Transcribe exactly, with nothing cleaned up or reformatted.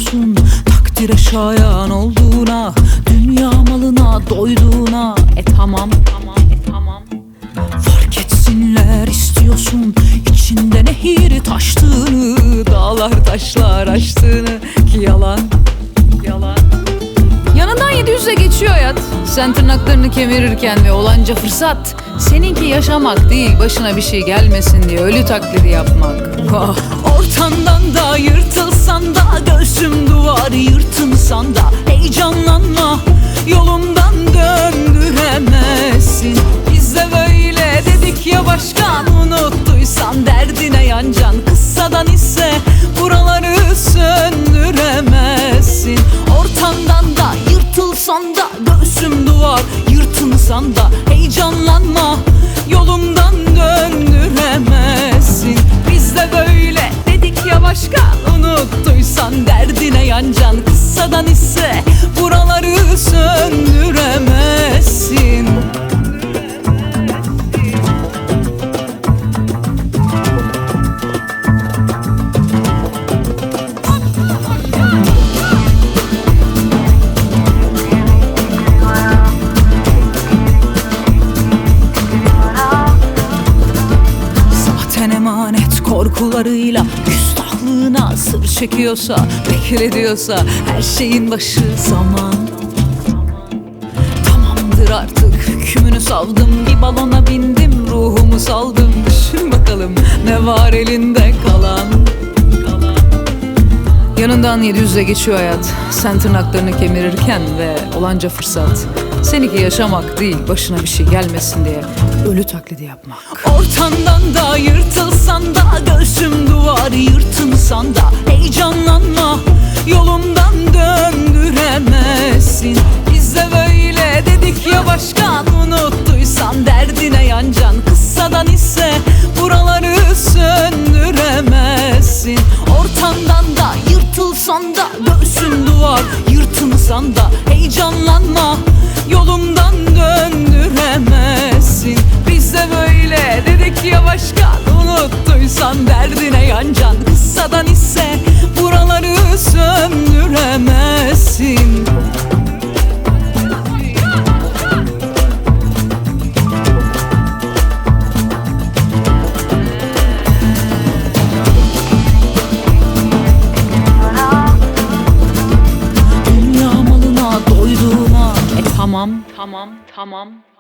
istiyorsun, takdire şayan olduğuna, dünya malına doyduğuna. E tamam, tamam, e tamam. Fark etsinler istiyorsun, içinde nehir taştığını, dağlar taşlar aştığını. Ki yalan, yalan. Yanından yedi yüze geçiyor hayat, sen tırnaklarını kemirirken ve olanca fırsat. Seninki yaşamak değil, başına bir şey gelmesin diye ölü taklidi yapmak. Oh. Ortandan da yırtılsan da, göğsüm duvar yırtınsan da, heyecanlanma, yolundan döndüremezsin. Biz de böyle dedik ya başkan, unuttuysan derdine yancan. Kıssadan ise buraları söndüremezsin. Ortandan da yırtılsan da, göğsüm duvar yırtınsan da, heyecanlanma, yolundan döndüremezsin. Biz de böyle dedik ya başkan, unuttuysan derdine yancan. Kıssadan ise buraları söndüremezsin. Emanet korkularıyla, küstahlığına sır çekiyorsa, bekle diyorsa, her şeyin başı zaman. Tamamdır artık, hükmünü savdım, bir balona bindim, ruhumu saldım. Düşün bakalım ne var elinde kalan. Yanından yedi yüze geçiyor hayat, sen tırnaklarını kemirirken ve olanca fırsat. Seninki yaşamak değil, başına bir şey gelmesin diye ölü taklidi yapmak. Ortandan da yırtılsan da, göğsüm duvar yırtınsan da, heyecanlanma, yolundan döndüremezsin. Biz de böyle dedik ya başkan, unuttuysan derdine yancan. Kıssadan ise buraları söndüremezsin. Ortandan da yırtılsan da, göğsün duvar yırtınsan da, heyecanlanma, yolundan döndüremezsin. Biz de böyle dedik ya başkan, unuttuysan derdine yancan. Kıssadan ise buraları söndüremezsin. Dünya malına doyduğuna. E tamam, tamam, tamam.